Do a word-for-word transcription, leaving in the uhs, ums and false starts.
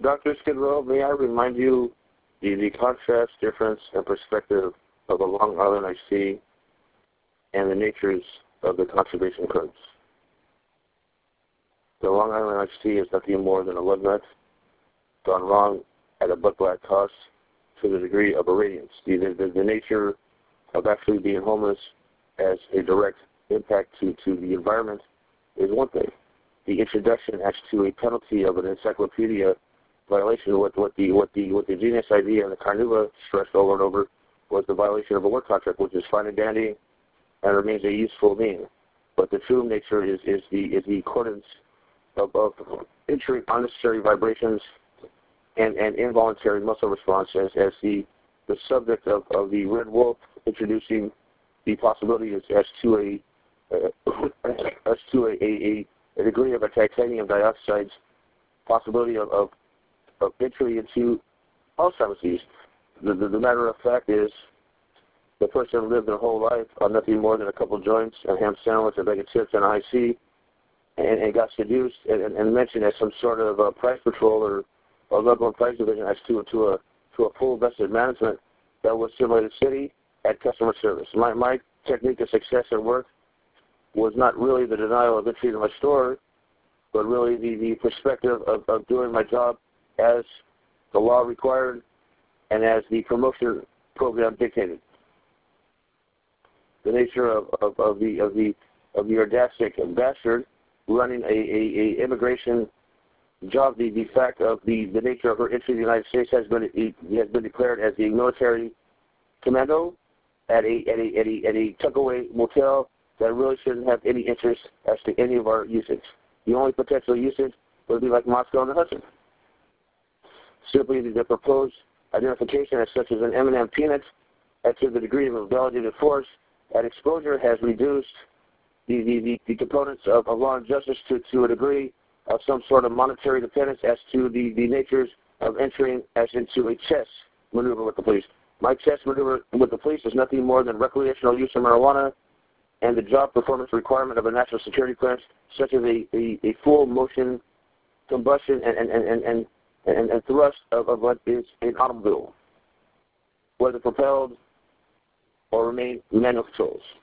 Doctor Skid Row, may I remind you the, the contrast, difference, and perspective of the Long Island iced tea and the natures of the conservation currents. The Long Island iced tea is nothing more than a lug nut gone wrong at a butt black cost to the degree of irradiance. The, the, the nature of actually being homeless as a direct impact to, to the environment is one thing. The introduction as to a penalty of an encyclopedia violation, what, what the what the what the genius idea and the Carnuva stressed over and over was the violation of a work contract, which is fine and dandy and remains a useful mean. But the true nature is, is the is the accordance of, of entering unnecessary vibrations and, and involuntary muscle response as, as the the subject of, of the Red Wolf introducing the possibility as, as to a uh, as to a, a, a degree of a titanium dioxide's possibility of, of, of entry into Alzheimer's disease. The, the, the matter of fact is the person lived their whole life on nothing more than a couple joints, a ham sandwich, a bag of chips, and an I C, and, and got seduced and, and, and mentioned as some sort of uh, price patrol or, or level price division as to, to a to a full vested management that was simulated city at customer service. My my technique of success at work was not really the denial of entry to my store, but really the, the perspective of, of doing my job as the law required and as the promotion program dictated. The nature of, of, of the of the of the audacity bastard running a, a, a immigration job, the, the fact of the, the nature of her entry to the United States has been has been declared as the military commando at a at a at a, at a tuckaway motel that really shouldn't have any interest as to any of our usage. The only potential usage would be like Moscow and the Hudson. Simply the proposed identification as such as an M and M peanut at to the degree of a validated force at exposure has reduced the, the, the, the components of, of law and justice to, to a degree of some sort of monetary dependence as to the, the natures of entering as into a chess maneuver with the police. My chess maneuver with the police is nothing more than recreational use of marijuana and the job performance requirement of a national security clearance, such as a, a, a full motion combustion and, and, and, and, and, and thrust of, of what is an automobile, whether propelled or remain manual controls.